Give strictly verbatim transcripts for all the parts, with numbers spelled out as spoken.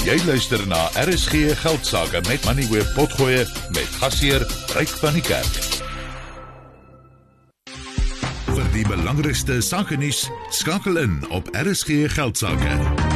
Jy luister na R S G Geldsaake met Money Web Potgoe met gasheer Ryk van die Kerk. Vir die belangrikste sake nuus, skakel in op R S G Geldsaake.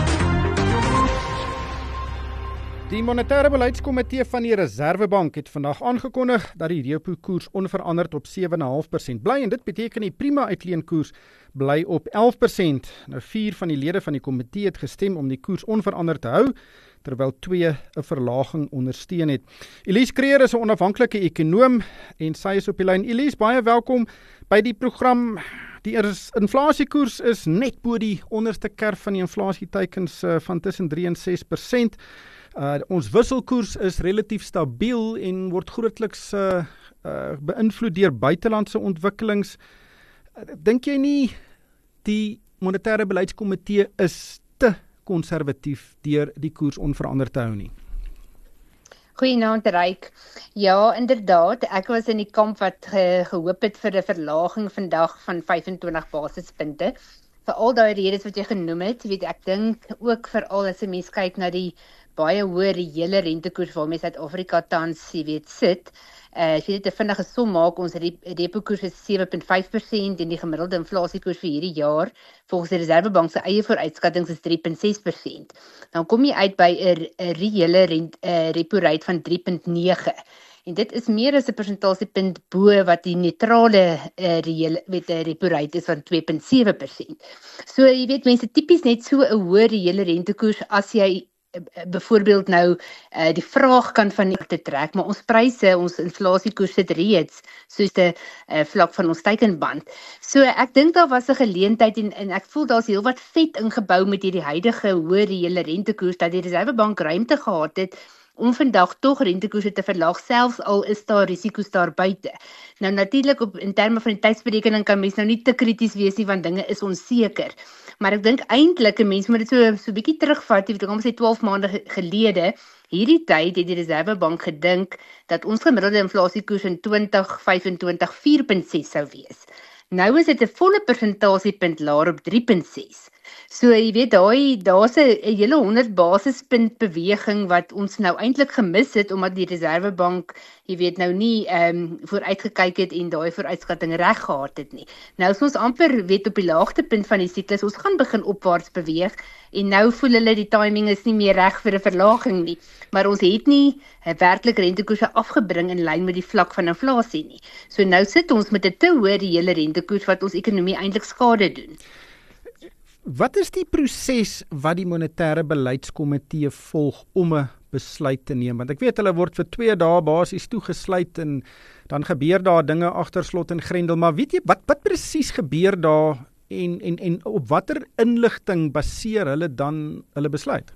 Die monetêre beleidskomitee van die Reserwebank het vandag aangekondig dat die repo-koers onveranderd op sewe komma vyf persent bly en dit beteken die prima uitleenkoers bly op elf persent. Nou vier van die lede van die komitee het gestem om die koers onveranderd te hou, terwyl twee 'n verlaging ondersteun het. Elise Kreer is 'n onafhanklike ekonoom en sy is op die lyn. Elise, baie welkom by die program. Die inflasiekoers is net bo die onderste kerf van die inflasieteikens uh, van tussen drie en ses persent. Uh, ons wisselkoers is relatief stabiel en word grootliks uh, uh, beïnvloed deur buitelandse ontwikkelings. Uh, dink jy nie die monetêre beleidskomitee is te konservatief deur die koers onveranderd te hou nie? Goeienaand Ryk. Ja, inderdaad, ek was in die kamp wat ge, gehoop het vir 'n verlaging vandag van vyf-en-twintig basispunte. Vir al daai redes wat jy genoem het, weet ek dink ook veral as 'n mens kyk na die baie hoë reële rentekoers waarmee Suid-Afrika tans, jy weet, sit. Uh, as jy dit 'n vinnige som maak, ons repo-koers is sewe komma vyf persent en die gemiddelde inflasiekoers vir hierdie jaar, volgens die Reserwebank se eie vooruitskattings is drie komma ses persent. Dan kom jy uit by 'n reële rent, uh, repo-rate van drie komma nege. En dit is meer as 'n persentasiepunt bo wat die neutrale uh, reële met 'n repo-rate is van twee komma sewe persent. So jy weet, mense tipies net so 'n hoë reële rentekoers as jy byvoorbeeld nou uh, die vraag kan van nie te trek, maar ons pryse, ons inflasiekoers sit reeds soos die uh, vlak van ons teikenband. So ek dink daar was 'n geleentheid en, en ek voel daar's heelwat vet ingebou met hierdie huidige hoë reële rentekoers dat die Reserwebank ruimte gehad het om vandag tog rentekoerse te verlaag, selfs al is daar risiko's daar buite. Nou natuurlik op in terme van die tydsberekening kan mens nou nie te krities wees nie, want dinge is onseker. Maar ek dink eintlik 'n mens moet dit so so 'n bietjie terugvat, jy weet, kom ons sê twaalf maande gelede, hierdie tyd het die Reserwebank gedink dat ons gemiddelde inflasiekoers in twintig vyf-en-twintig vier komma ses sou wees. Nou is dit 'n volle persentasiepunt laer op drie komma ses. So jy weet, daai daar's 'n hele honderd basispunt beweging wat ons nou eintlik gemis het omdat die Reserwebank, jy weet, nou nie ehm um, vooruitgekyk het en daai vooruitskatting reg gehad het nie. Nou is ons amper weet op die laagtepunt van die siklus, ons gaan begin opwaarts beweeg en nou voel hulle die timing is nie meer reg vir 'n verlaging nie, maar ons het nie werklik rentekoerse afgebring in lyn met die vlak van inflasie nie. So nou sit ons met 'n te hoë reële rentekoers wat ons ekonomie eintlik skade doen. Wat is die proses wat die monetêre beleidskomitee volg om 'n besluit te neem? Want ek weet hulle word vir twee dae basies toegesluit en dan gebeur daar dinge agter slot en grendel, maar weet jy wat wat presies gebeur daar en en en op watter inligting baseer hulle dan hulle besluit?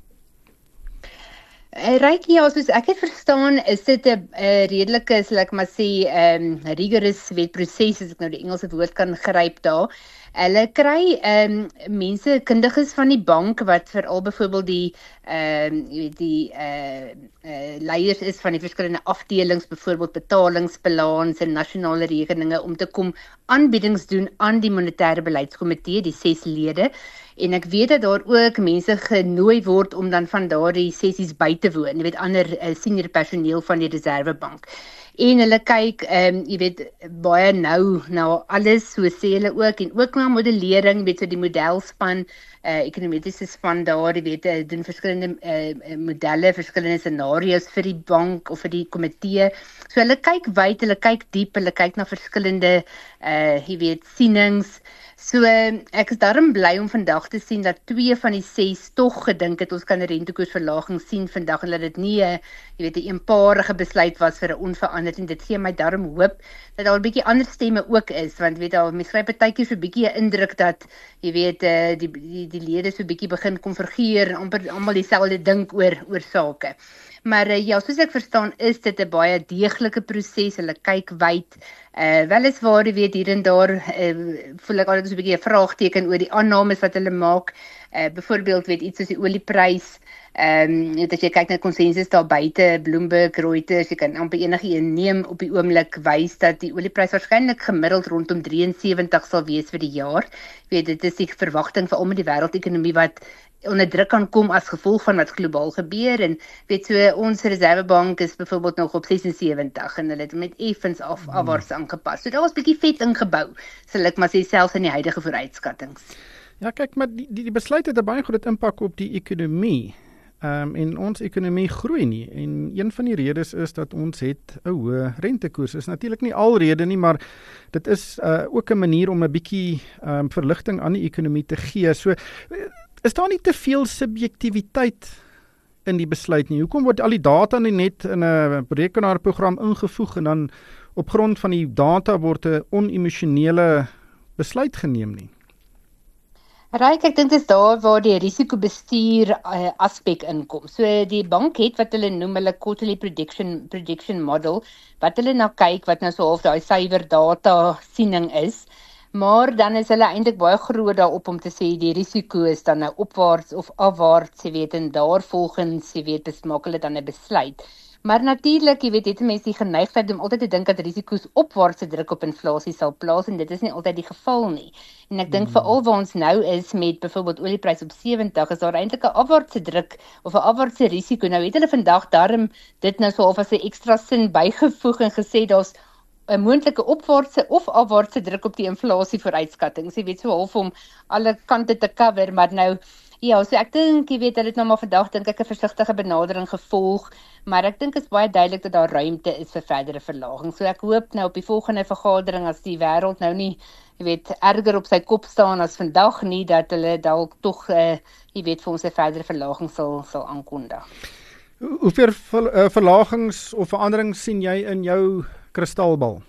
Ryk, ja, soos ek het verstaan, is dit 'n redelike, sal ek maar sê, um, rigorous wetproses, as ek nou die Engelse woord kan gryp daar. Hulle kry um, mense, kundiges van die bank, wat veral byvoorbeeld die, um, die uh, uh, leiers is van die verskillende afdelings, byvoorbeeld betalingsbalans en nasionale rekeninge, om te kom aanbiedings doen aan die monetêre beleidskomitee, die ses lede. En ek weet dat daar ook mense genooi word om dan van daardie sessies by te woon, jy weet, ander uh, senior personeel van die Reserwebank. En hulle kyk, um, jy weet, baie nou na alles, so sê hulle ook, en ook na modellering, weet so die modelspan, uh, ekonometriese span daar, jy weet, uh, doen verskillende uh, modelle, verskillende scenario's vir die bank of vir die komitee. So hulle kyk wyd, hulle kyk diep, hulle kyk na verskillende, uh, jy weet, sienings. So ek is daarom bly om vandag te sien dat twee van die ses tog gedink het ons kan 'n rentekoersverlaging sien vandag en dat dit nie 'n jy weet 'n eenparige besluit was vir 'n onveranderd en dit gee my daarom hoop dat daar 'n bietjie ander stemme ook is, want weet al mense kry partykeer so 'n bietjie 'n indruk dat jy weet die die die lede so 'n bietjie begin konvergeer en amper almal dieselfde dink oor oor sake. Maar uh, ja, soos ek verstaan, is dit 'n baie deeglike proses. Hulle kyk wyd. Uh, weliswaar, jy weet, hier en daar uh, voel ek altyd so 'n bietjie 'n vraagteken oor die aannames wat hulle maak. Uh, byvoorbeeld weet iets soos die olieprys, ehm um, as jy kyk na konsensus daar buite, Bloomberg, Reuters, jy kan amper enige een neem op die oomblik wys dat die olieprys waarskynlik gemiddeld rondom drie en sewenttig sal wees vir die jaar. Jy weet dit is die verwagting vir al met die wêreldekonomie wat onder druk kan kom as gevolg van wat globaal gebeur en weet so ons Reservebank is byvoorbeeld nog op ses en sewenttig en hulle het met effens af afwaarts aangepas. So daar was 'n bietjie vet ingebou, sal ek maar sê selfs in die huidige vooruitskattings. Ja, kyk maar die die, die besluit het 'n baie groot impak op die ekonomie. Ehm um, en ons ekonomie groei nie en een van die redes is dat ons het 'n hoë rentekoers. Is natuurlik nie alrede nie, maar dit is uh, ook 'n manier om 'n bietjie ehm um, verligting aan die ekonomie te gee. So is daar nie te veel subjektiwiteit in die besluit nie? Hoekom word al die data nie net in 'n rekenaarprogram ingevoeg en dan op grond van die data word 'n onemosionele besluit geneem nie? Ryk, ek dink dit is daar waar die risikobestuur uh, aspek inkom. So die bank het wat hulle noem hulle quarterly prediction prediction model, wat hulle na kyk wat nou so half daai suiwer data siening is. Maar dan is hulle eintlik baie groot daarop om te sê die risiko is dan nou opwaarts of afwaarts, jy weet, en daarvolgens, jy weet, besmaak hulle dan 'n besluit. Maar natuurlik, jy weet, het mense die geneigtheid om altyd te dink dat risiko's opwaartse druk op inflasie sal plaas en dit is nie altyd die geval nie. En ek dink mm. veral waar ons nou is met byvoorbeeld olieprys op sewenttig, is daar eintlik 'n afwaartse druk of 'n afwaartse risiko. Nou het hulle vandag daarom dit nou so of as 'n ekstra sin bygevoeg en gesê daar's 'n moontlike opwaartse of afwaartse druk op die inflasie vooruitskattings. Jy weet so half om alle kante te cover, maar nou ja, so ek dink jy weet hulle het nou maar vandag dink ek 'n versigtige benadering gevolg, maar ek dink is baie duidelik dat daar ruimte is vir verdere verlaging. So ek hoop nou op die volgende vergadering as die wêreld nou nie jy weet erger op sy kop staan as vandag nie, dat hulle dalk tog uh, jy weet vir ons 'n verdere verlaging sal sal aankondig. Hoeveel ver, uh, verlagings of veranderings sien jy in jou kristalbal?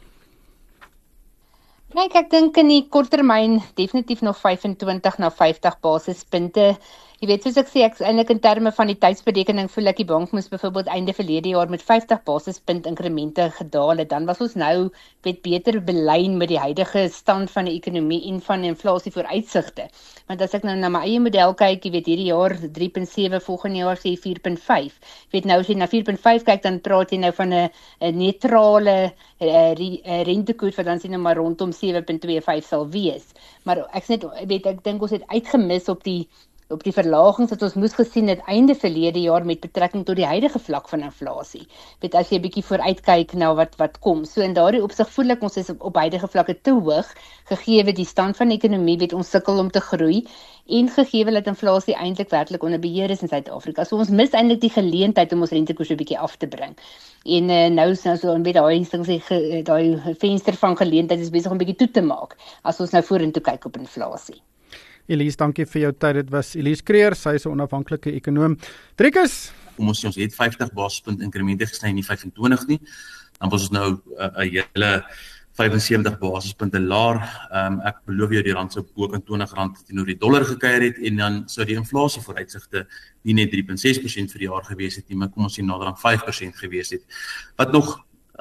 Kyk, ek dink in die korttermyn definitief nog vyfentwintig na vyftig basispunte. Jy weet, soos ek sê, ek eintlik in terme van die tydsberekening voel ek die bank moes byvoorbeeld einde verlede jaar met vyftig basispunt inkremente gedaal het. Dan was ons nou weet beter belyn met die huidige stand van die ekonomie en van inflasie vooruitsigte. Want as ek nou na my eie model kyk, jy weet hierdie jaar drie komma sewe, volgende jaar sê vier komma vyf. Jy weet nou as jy na vier komma vyf kyk, dan praat jy nou van 'n neutrale uh, rentekoers wat dan sien nou maar rondom sewe komma twee vyf sal wees. Maar ek sê net weet ek dink ons het uitgemis op die op die verlagings wat ons moes gesien het einde verlede jaar met betrekking tot die huidige vlak van inflasie. Weet as jy 'n bietjie vooruitkyk na wat wat kom. So in daardie opsig voel ek ons is op, op huidige vlakke te hoog gegee die stand van die ekonomie, weet ons sukkel om te groei en gegee dat inflasie eintlik werklik onder beheer is in Suid-Afrika. So ons mis eintlik die geleentheid om ons rentekoers 'n bietjie af te bring. En uh, nou is nou so 'n bietjie daai sê daai venster van geleentheid is besig om 'n bietjie toe te maak as ons nou vorentoe kyk op inflasie. Elise, dankie vir jou tyd. Dit was Elise Kreer, sy is 'n onafhanklike ekonoom. Driekus. Kom ons sê ons het vyftig basispunt inkremente gesny, nie vyfentwintig nie. Dan was ons nou 'n uh, hele vyf en sewentig basispunte laer. Um, ek beloof jou die rand sou bo kan twintig rand teenoor die dollar gekuier het en dan sou die inflasie vooruitsigte nie net drie komma ses persent vir die jaar gewees het nie, maar kom ons sê nader aan vyf persent gewees het. Wat nog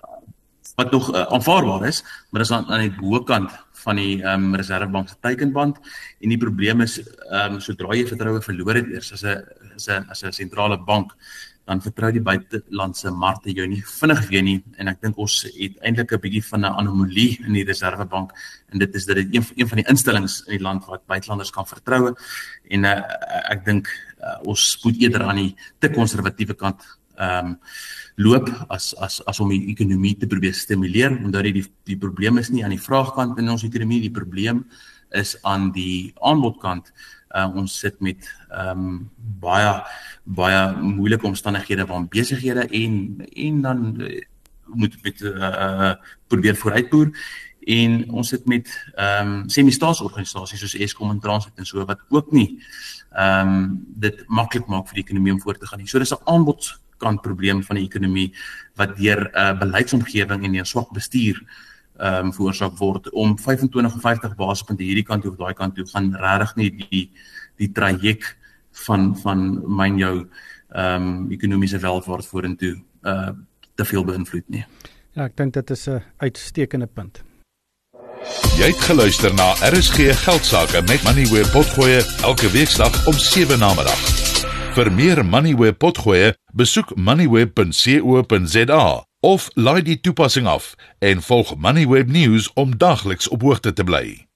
wat nog uh, aanvaarbaar is, maar dis aan, aan die bokant van die um, Reservebank se teikenband en die probleem is um, sodra jy vertroue verloor het eers as 'n as 'n as 'n sentrale bank, dan vertrou die buitelandse markte jou nie vinnig weer nie en ek dink ons het eintlik 'n bietjie van 'n anomalie in die Reservebank en dit is dat dit een, een van die instellings in die land wat buitelanders kan vertroue en uh, ek dink uh, ons moet eerder aan die te konservatiewe kant um, loop as as as om die ekonomie te probeer stimuleer, omdat die die probleem is nie aan die vraagkant in ons ekonomie, die probleem is aan die aanbodkant. Uh, ons sit met um, baie baie moeilike omstandighede van besighede en en dan uh, moet met uh, probeer vooruitboer en ons sit met um, semi-staatsorganisasies soos Eskom en Transnet en so wat ook nie um, dit maklik maak vir die ekonomie om voort te gaan nie. So dis 'n aanbod kant probleem van die ekonomie wat deur uh, beleidsomgewing en deur swak bestuur um, veroorsaak word om vyfentwintig of vyftig basispunte hierdie kant toe of daai kant toe gaan regtig nie die die traject van van myn jou um, ekonomiese welvaart vorentoe uh, te veel beïnvloed nie. Ja, ek dink dit is 'n uitstekende punt. Jy het geluister na R S G Geldsaake met Moneyweb Potgoe elke weeksdag om sewe namiddag. Vir meer Moneyweb Potgoe, besoek moneyweb punt co punt za of laai die toepassing af en volg Moneyweb News om dagliks op hoogte te bly.